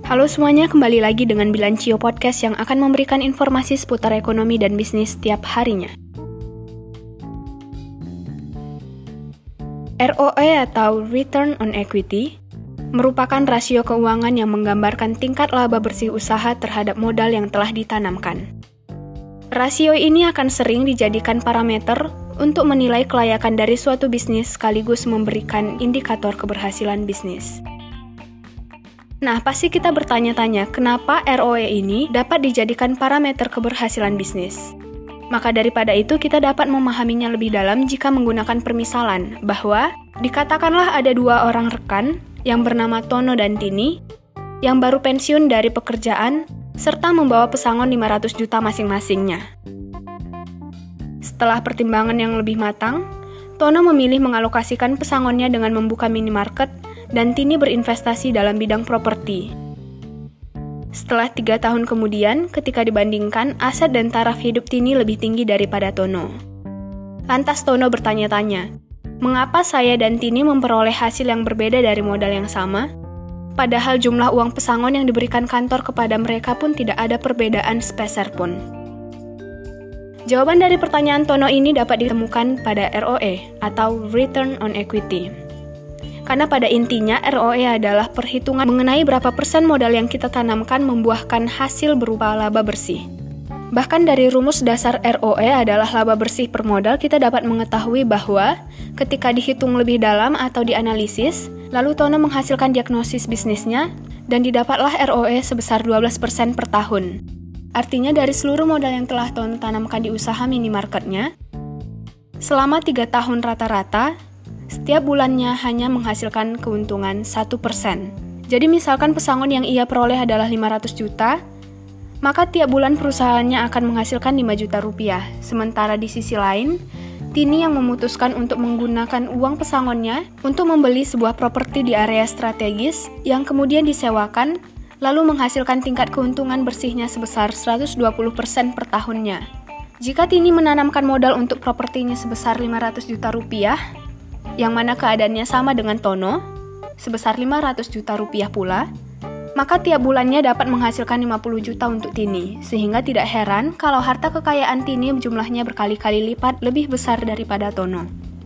Halo semuanya, kembali lagi dengan Bilancio Podcast yang akan memberikan informasi seputar ekonomi dan bisnis setiap harinya. ROE atau Return on Equity merupakan rasio keuangan yang menggambarkan tingkat laba bersih usaha terhadap modal yang telah ditanamkan. Rasio ini akan sering dijadikan parameter untuk menilai kelayakan dari suatu bisnis sekaligus memberikan indikator keberhasilan bisnis. Nah, pasti kita bertanya-tanya, kenapa ROE ini dapat dijadikan parameter keberhasilan bisnis? Maka daripada itu, kita dapat memahaminya lebih dalam jika menggunakan permisalan, bahwa dikatakanlah ada dua orang rekan yang bernama Tono dan Tini, yang baru pensiun dari pekerjaan, serta membawa pesangon 500 juta masing-masingnya. Setelah pertimbangan yang lebih matang, Tono memilih mengalokasikan pesangonnya dengan membuka minimarket, dan Tini berinvestasi dalam bidang properti. Setelah 3 tahun kemudian, ketika dibandingkan, aset dan taraf hidup Tini lebih tinggi daripada Tono. Lantas Tono bertanya-tanya, mengapa saya dan Tini memperoleh hasil yang berbeda dari modal yang sama? Padahal jumlah uang pesangon yang diberikan kantor kepada mereka pun tidak ada perbedaan sepeser pun. Jawaban dari pertanyaan Tono ini dapat ditemukan pada ROE atau Return on Equity. Karena pada intinya ROE adalah perhitungan mengenai berapa persen modal yang kita tanamkan membuahkan hasil berupa laba bersih. Bahkan dari rumus dasar ROE adalah laba bersih per modal, kita dapat mengetahui bahwa ketika dihitung lebih dalam atau dianalisis, lalu Tono menghasilkan diagnosis bisnisnya dan didapatlah ROE sebesar 12% per tahun. Artinya dari seluruh modal yang telah Tono tanamkan di usaha minimarketnya, selama 3 tahun rata-rata, setiap bulannya hanya menghasilkan keuntungan 1%. Jadi misalkan pesangon yang ia peroleh adalah 500 juta, maka tiap bulan perusahaannya akan menghasilkan 5 juta rupiah. Sementara di sisi lain, Tini yang memutuskan untuk menggunakan uang pesangonnya untuk membeli sebuah properti di area strategis yang kemudian disewakan, lalu menghasilkan tingkat keuntungan bersihnya sebesar 120% per tahunnya. Jika Tini menanamkan modal untuk propertinya sebesar 500 juta rupiah, yang mana keadaannya sama dengan Tono, sebesar 500 juta rupiah pula, maka tiap bulannya dapat menghasilkan 50 juta untuk Tini, sehingga tidak heran kalau harta kekayaan Tini jumlahnya berkali-kali lipat lebih besar daripada Tono.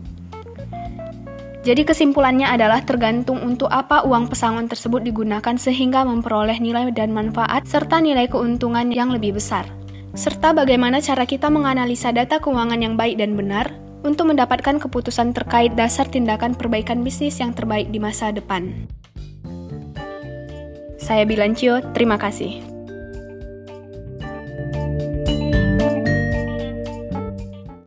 Jadi kesimpulannya adalah tergantung untuk apa uang pesangon tersebut digunakan sehingga memperoleh nilai dan manfaat serta nilai keuntungan yang lebih besar. Serta bagaimana cara kita menganalisa data keuangan yang baik dan benar untuk mendapatkan keputusan terkait dasar tindakan perbaikan bisnis yang terbaik di masa depan. Saya Bilancio, terima kasih.